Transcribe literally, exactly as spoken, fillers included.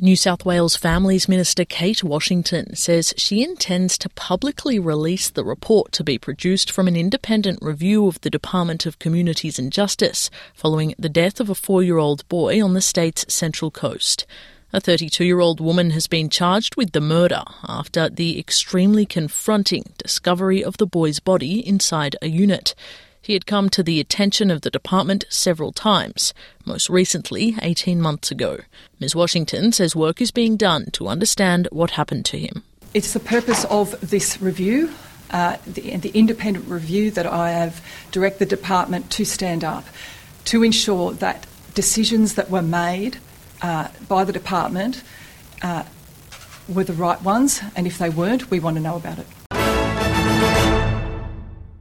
New South Wales Families Minister Kate Washington says she intends to publicly release the report to be produced from an independent review of the Department of Communities and Justice following the death of a four-year-old boy on the state's Central Coast. A thirty-two-year-old woman has been charged with the murder after the extremely confronting discovery of the boy's body inside a unit. He had come to the attention of the department several times, most recently eighteen months ago. Miz Washington says work is being done to understand what happened to him. It's the purpose of this review, uh, the, the independent review that I have directed the department to stand up, to ensure that decisions that were made uh, by the department uh, were the right ones, and if they weren't, we want to know about it.